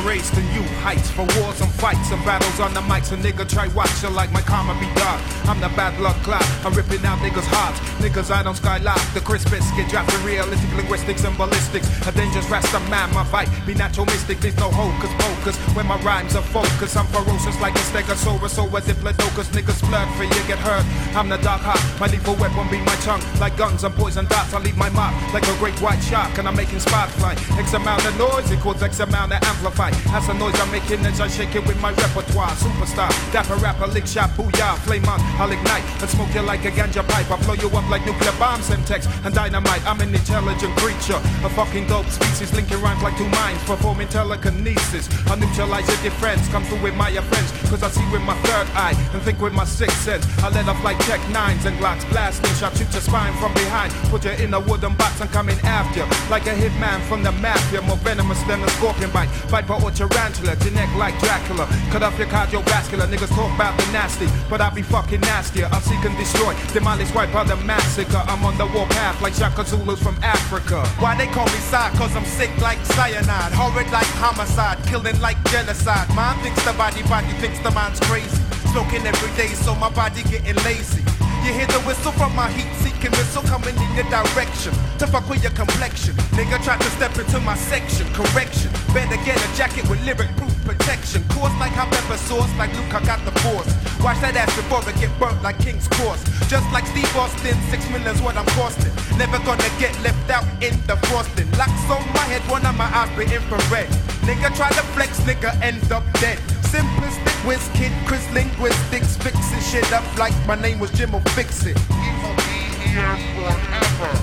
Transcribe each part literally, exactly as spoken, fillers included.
race to new heights, for wars and fights and battles on the mics. A nigga try watch you like my karma be dark. I'm the bad luck cloud, I'm ripping out niggas' hearts. Niggas I don't skylark, the crisp biscuit, drafting realistic linguistics and ballistics. A dangerous rasta man, my fight be natural mystic. There's no hocus pocus when my rhymes are focused. I'm ferocious like a stegosaurus, so a diplodocus. Niggas flirt for you get hurt. I'm the dark heart, my lethal weapon be my tongue. Like guns and poison darts, I leave my mark like a great white shark, and I'm making sparks fly. X amount of noise equals X amount of amplify. That's the noise I'm making as I shake it with my repertoire. Superstar, dapper rapper, lick shot, booyah, flame on, I'll ignite and smoke you like a ganja pipe. I blow you up like nuclear bombs, Semtex and dynamite. I'm an intelligent creature, a fucking dope species, linking rhymes like two minds, performing telekinesis. I neutralize your defense, come through with my offense, cause I see with my third eye and think with my sixth sense. I let off like Tech Nines and Glocks blasting, shot shoot your spine from behind, put you in a wooden box and coming after you like a hitman from the mafia, more venomous than a scorpion bite. Viper or tarantula, your neck like Dracula, cut off your cardiovascular. Niggas talk about the nasty, but I be fucking nastier. I'll seek and destroy, demolish, wipe out the massacre. I'm on the warpath like Shaka Zulus from Africa. Why they call me Psy? Cause I'm sick like cyanide, horrid like homicide, killing like genocide. Mind thinks the body, body thinks the mind's crazy. Smoking every day, so my body getting lazy. You hear the whistle from my heat-seeking missile coming in your direction to fuck with your complexion. Nigga tried to step into my section, correction. Better get a jacket with lyric-proof protection. Course like hot pepper sauce, like Luke, I got the force. Watch that ass before it get burnt like King's Course. Just like Steve Austin, six millions what I'm costing. Never gonna get left out in the frosting. Locks on my head, one of my eyes be infrared. Nigga try to flex, nigga end up dead. Simplistic whiz kid, Chris linguistics, fixing shit up like my name was Jim. Will fix it. We will be here forever.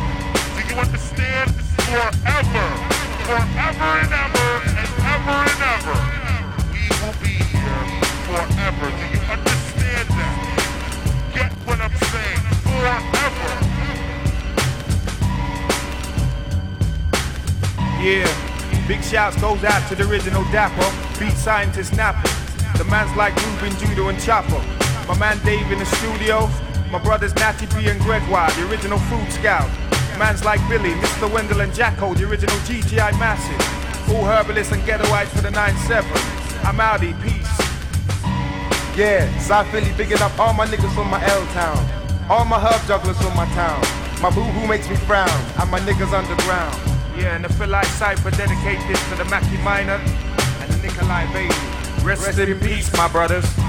Do you understand? Forever, forever and ever, and ever and ever. We will be here forever. Do you understand that? Get what I'm saying? Forever. Yeah, big shouts goes out to the original Dapper, beat scientist Napper. The man's like Ruben, Judo, and Chopper. My man Dave in the studio, my brothers Natty B and Gregoire, the original Food Scout. Man's like Billy, Mister Wendell and Jacko, the original G T I Massive. All herbalists and ghettoites for the nine seven. I'm outie, peace. Yeah, South Philly bigging up all my niggas from my L-town. All my herb jugglers from my town. My boo-hoo makes me frown, and my niggas underground. Yeah, and the Philite Cypher dedicate this to the Mackie Minor and the Nikolai Baby. Rest, Rest in peace, my brothers.